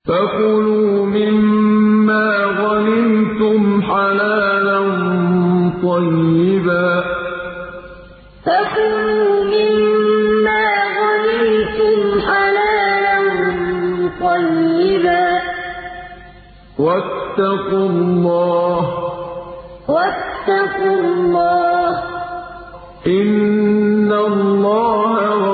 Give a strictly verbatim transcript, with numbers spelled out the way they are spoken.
فَكُلُوا مِمَّا غَنِمْتُمْ حَلَالًا طَيِّبًا ۚ وَاتَّقُوا اللَّهَ ۚ إِنَّ اللَّهَ